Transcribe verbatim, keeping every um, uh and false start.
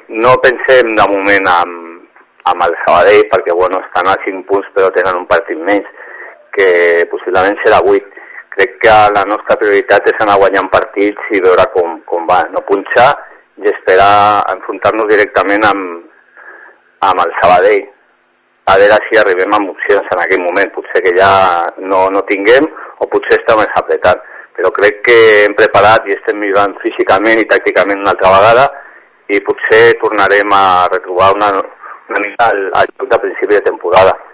no pensem de moment amb, amb el Sabadell, perquè bueno, estan a cinc punts però tenen un partit menys, que possiblement serà vuit. Crec que la nostra prioritat és anar guanyant partits i veure com, com va, no punxar i esperar enfrontar-nos directament amb, amb el Sabadell. A veure si arribem amb opcions en aquell moment, potser que ja no, no tinguem o potser està més apretat, però crec que hem preparat i estem millorant físicament i tàcticament una altra vegada i potser tornarem a retrobar una, una mica al, al joc de principi de temporada.